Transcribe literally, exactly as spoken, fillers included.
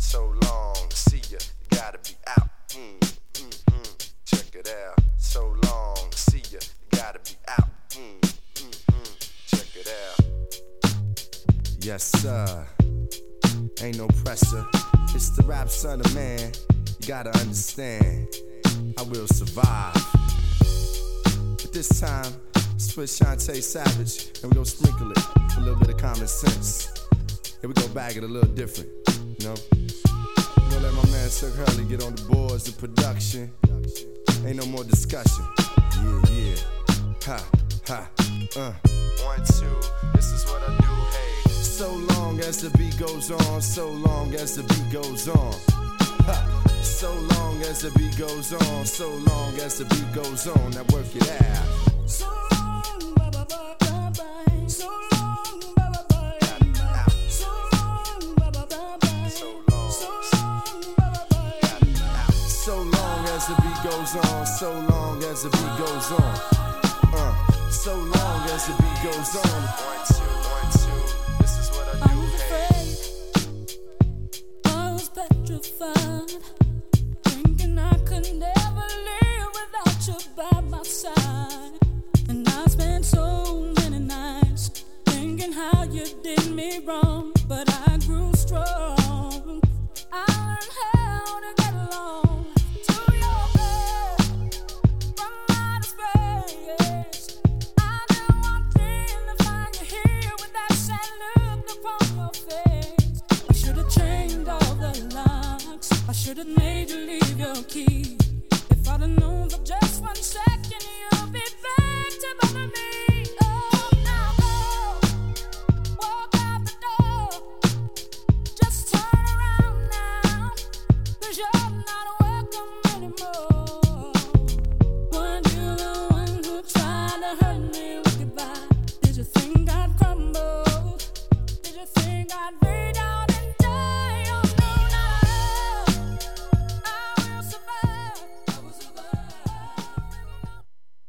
So long, see ya, you gotta be out. Mm, mm, mm, check it out. So long, see ya, you gotta be out. Mm, mm, mm, check it out. Yes, sir. Ain't no pressure. It's the rap son of man. You gotta understand, I will survive. But this time, Swiss Shantae Savage, and we gon' sprinkle it with a little bit of common sense. And we gon' bag it a little different, you know? We gon' let my man Sir Hurley get on the boards, the production. Ain't no more discussion. Yeah, yeah. Ha, ha, uh. One, two, this is what I do, hey. So long as the beat goes on, so long as the beat goes on. Ha. So long as the beat goes on, so long as the beat goes on. Now work it out. So long, bye bye bye bye bye. So long, bye bye bye bye. So long, bye bye bye bye. So long, so long, bye bye bye. So long as the beat goes on, so long as the beat goes on. Uh, so long as the beat goes on. One, two, one, two. This is what I do. I was afraid, I was petrified, thinking I could never live without you by my side. And I spent so many nights thinking how you did me wrong, but I grew strong. I learned how to get along to your bed from outer space. I didn't want to find you here with that sad look upon your face. I should have changed all the locks. I should have made you leave your key. If I'd have known for just one second you'll be back to bother me.